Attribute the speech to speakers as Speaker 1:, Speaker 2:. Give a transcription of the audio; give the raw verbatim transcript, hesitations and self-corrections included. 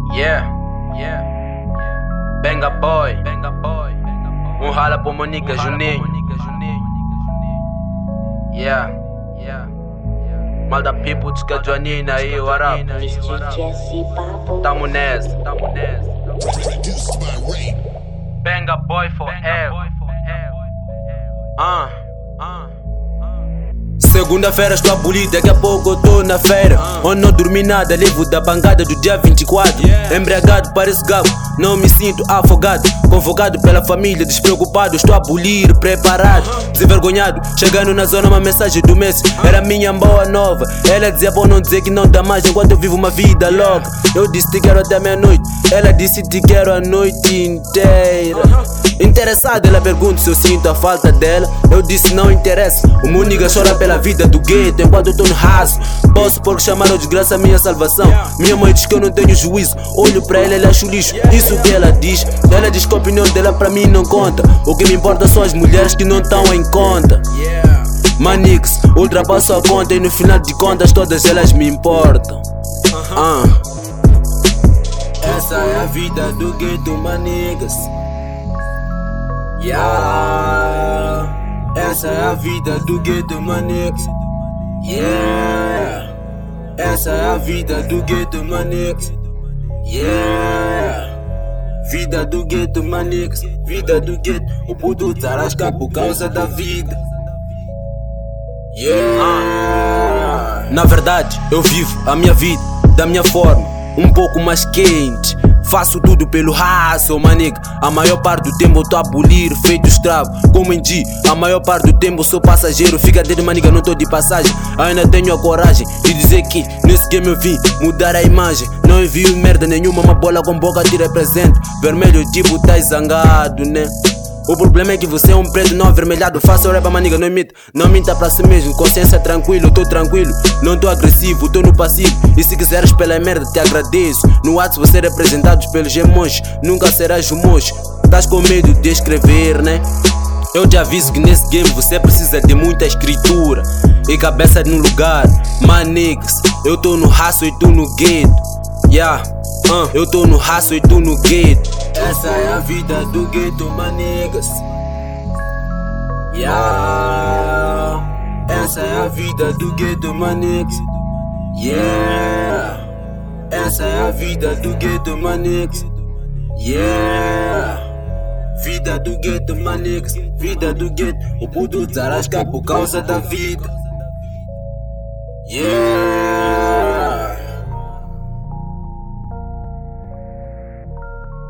Speaker 1: Yeah, yeah, Benga boy, Benga boy. Um rala pro Monica Juninho. Yeah, yeah. Malda people diz que a Joanina aí, what up? Tamo nessa, tamo nessa. Benga boy forever. Ah, ah. Segunda-feira estou abolido, daqui a pouco eu tô na feira. Onde não dormi nada, levo da bancada do dia vinte e quatro. Embriagado, pareço gabo, não me sinto afogado. Convocado pela família, despreocupado, estou a abolir, preparado. Desenvergonhado, chegando na zona uma mensagem do Messi. Era minha boa nova, ela dizia bom não dizer que não dá mais enquanto eu vivo uma vida louca. Eu disse te quero até meia-noite, ela disse te quero a noite inteira. Interessado, ela pergunta se eu sinto a falta dela. Eu disse não interessa, o meu nigga chora pela vida do gueto enquanto eu tô no raso. Posso porque chamaram desgraça a minha salvação. Minha mãe diz que eu não tenho juízo, olho pra ela, ela acha o lixo. Isso que ela diz, ela diz que a opinião dela pra mim não conta. O que me importa são as mulheres que não estão em conta. Manix, ultrapasso a conta e no final de contas todas elas me importam. Ah. Essa é a vida do gueto, manigas. Yeah. Essa é a vida do gueto, manix. Yeah. Essa é a vida do gueto, manix. Yeah. Vida do gueto, manix. Vida do gueto. O puto tarasca por causa da vida. Yeah. Na verdade, eu vivo a minha vida da minha forma, um pouco mais quente. Faço tudo pelo hustle, maniga. A maior parte do tempo eu tô a abolir, feito escravo. Como em dia, a maior parte do tempo eu sou passageiro. Fica dentro, maniga, não tô de passagem. Ainda tenho a coragem de dizer que nesse game eu vim mudar a imagem. Não envio merda nenhuma, uma bola com boca te representa. Vermelho tipo tá zangado, né? O problema é que você é um preto não avermelhado. Faça rap, maniga, não imita. Não minta pra si mesmo, consciência tranquilo. Tô tranquilo, não tô agressivo, tô no passivo. E se quiseres pela merda te agradeço. No WhatsApp você representado pelos gemões, nunca serás o mocho. Tás com medo de escrever, né? Eu te aviso que nesse game você precisa de muita escritura e cabeça no lugar. Manigas, eu tô no raço e tu no gueto. Yeah, uh, eu tô no raço e tu no gueto. Essa é a vida do gueto, manigas. Yeah. Essa é a vida do gueto, manigas. Yeah. Essa é a vida do gueto, manigas. Yeah. Vida do gueto, manigas. Vida do gueto. O puto tarasca por causa da vida. Yeah.